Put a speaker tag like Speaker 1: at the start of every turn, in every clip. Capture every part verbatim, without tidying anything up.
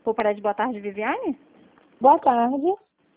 Speaker 1: Vou parar de boa tarde, Viviane?
Speaker 2: Boa tarde.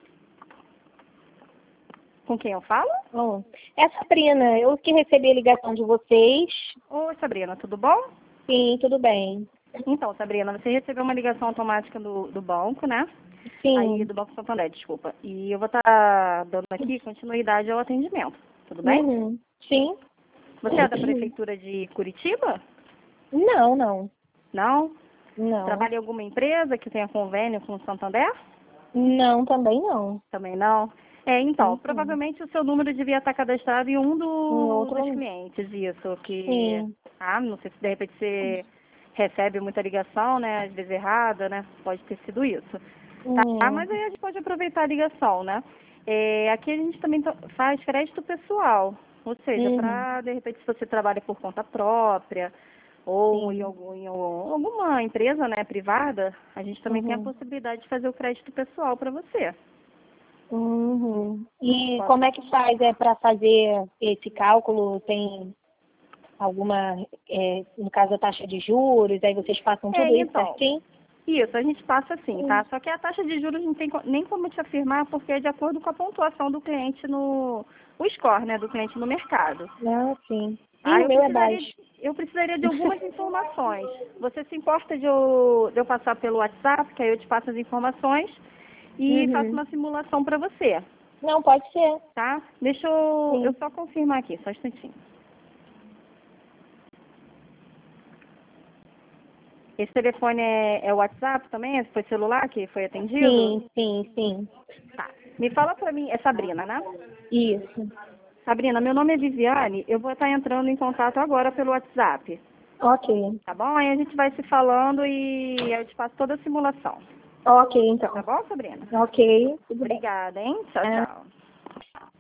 Speaker 1: Com quem eu falo?
Speaker 2: Oh, é a Sabrina. Eu que recebi a ligação de vocês.
Speaker 1: Oi, Sabrina, tudo bom?
Speaker 2: Sim, tudo bem.
Speaker 1: Então, Sabrina, você recebeu uma ligação automática do, do banco, né?
Speaker 2: Sim.
Speaker 1: Aí, do Banco Santander, desculpa. E eu vou estar dando aqui continuidade ao atendimento, tudo bem?
Speaker 2: Uhum. Sim.
Speaker 1: Você é da Prefeitura de Curitiba?
Speaker 2: Não, não.
Speaker 1: Não?
Speaker 2: Não.
Speaker 1: Trabalha em alguma empresa que tenha convênio com o Santander?
Speaker 2: Não, também não.
Speaker 1: Também não? É, então,
Speaker 2: Uhum.
Speaker 1: provavelmente o seu número devia estar cadastrado em um do,
Speaker 2: Um outro.
Speaker 1: dos clientes, isso, que,
Speaker 2: Sim.
Speaker 1: ah, não sei se de repente você recebe muita ligação, né, às vezes errada, né, pode ter sido isso. Tá, ah,
Speaker 2: Uhum.
Speaker 1: mas aí a gente pode aproveitar a ligação, né. É, aqui a gente também to- faz crédito pessoal, ou seja,
Speaker 2: Uhum.
Speaker 1: para, de repente, se você trabalha por conta própria, ou em,
Speaker 2: Sim.
Speaker 1: algum, em algum- alguma empresa, né, privada, a gente também tem a
Speaker 2: Uhum.
Speaker 1: possibilidade de fazer o crédito pessoal para você.
Speaker 2: Uhum. E
Speaker 1: Posso-
Speaker 2: como é que faz? É para fazer esse cálculo? Tem alguma, é, no caso, a taxa de juros? Aí vocês passam
Speaker 1: É,
Speaker 2: tudo isso
Speaker 1: então,
Speaker 2: certinho?
Speaker 1: isso, a gente passa assim,
Speaker 2: Uhum.
Speaker 1: tá? Só que a taxa de juros não tem co- nem como te afirmar, porque é de acordo com a pontuação do cliente no... o score, né, do cliente no mercado.
Speaker 2: Ah, sim. Sim,
Speaker 1: Ah,
Speaker 2: o
Speaker 1: eu
Speaker 2: meu é
Speaker 1: precisaria,
Speaker 2: baixo.
Speaker 1: eu precisaria de algumas informações. Você se importa de eu, de eu passar pelo WhatsApp, que aí eu te passo as informações e faço
Speaker 2: Uhum.
Speaker 1: uma simulação para você,
Speaker 2: Não, pode ser.
Speaker 1: tá? Deixa eu, eu
Speaker 2: Sim.
Speaker 1: só confirmar aqui, só um instantinho. Esse telefone é, é o WhatsApp também? Esse foi celular que foi atendido?
Speaker 2: Sim, sim, sim.
Speaker 1: Tá. Me fala pra mim, é Sabrina, né?
Speaker 2: Isso.
Speaker 1: Sabrina, meu nome é Viviane, eu vou estar entrando em contato agora pelo WhatsApp,
Speaker 2: Ok.
Speaker 1: tá bom? Aí a gente vai se falando e eu te passo toda a simulação.
Speaker 2: Ok,
Speaker 1: Tá
Speaker 2: então.
Speaker 1: bom, Sabrina?
Speaker 2: Ok, tudo bem.
Speaker 1: Obrigada, hein? Tchau,
Speaker 2: Ah,
Speaker 1: tchau.